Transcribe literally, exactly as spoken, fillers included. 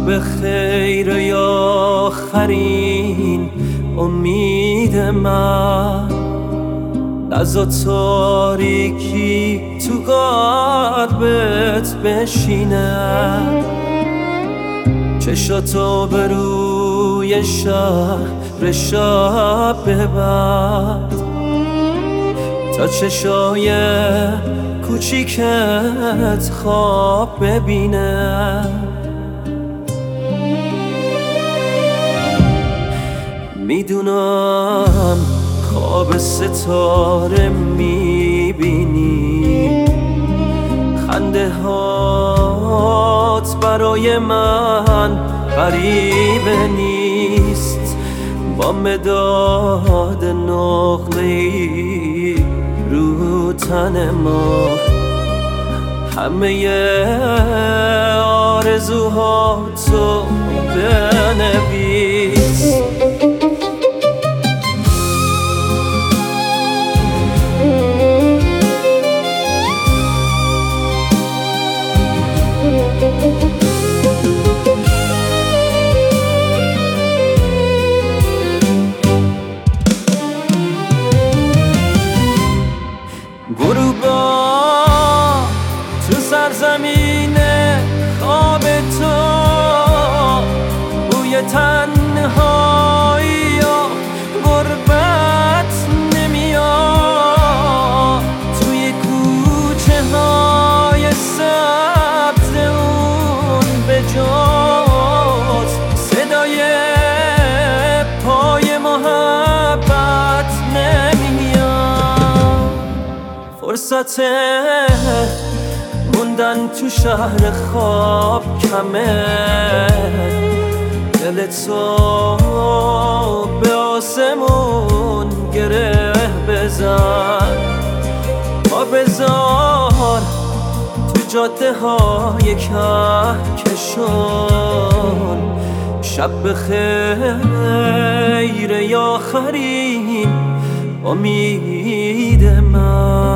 شب خیر یا آخرین امید من، از تاریکی تو قلبت بشینه، چشاتو به روی شهر شب ببند تا چشای کوچیکت خواب ببینه. میدونم خواب ستاره میبینی، خنده هات برای من غریبه نیست، با مداد نقله‌ای رو تن ما همه آرزوهاتو بنویس. غروبا تو سرزمین خواب تو، بوی تنهایی و غربت نمیاد، توی کوچه های سبز اون به جز صدای پای محبت نمیاد. فرصت موندن تو شهر خواب کمه، دل تو به آسمون گره بزن، پا بذار تو جاده های کهکشان، شب خیر یا آخرین امید من.